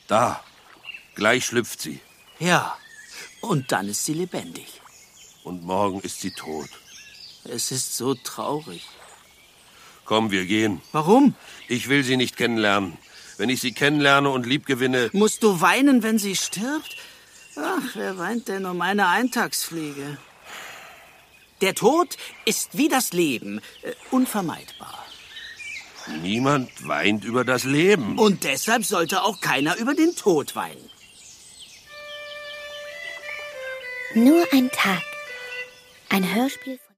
Da, gleich schlüpft sie. Ja, und dann ist sie lebendig. Und morgen ist sie tot. Es ist so traurig. Komm, wir gehen. Warum? Ich will sie nicht kennenlernen. Wenn ich sie kennenlerne und liebgewinne... Musst du weinen, wenn sie stirbt? Ach, wer weint denn um eine Eintagsfliege? Der Tod ist wie das Leben, unvermeidbar. Niemand weint über das Leben. Und deshalb sollte auch keiner über den Tod weinen. Nur ein Tag. Ein Hörspiel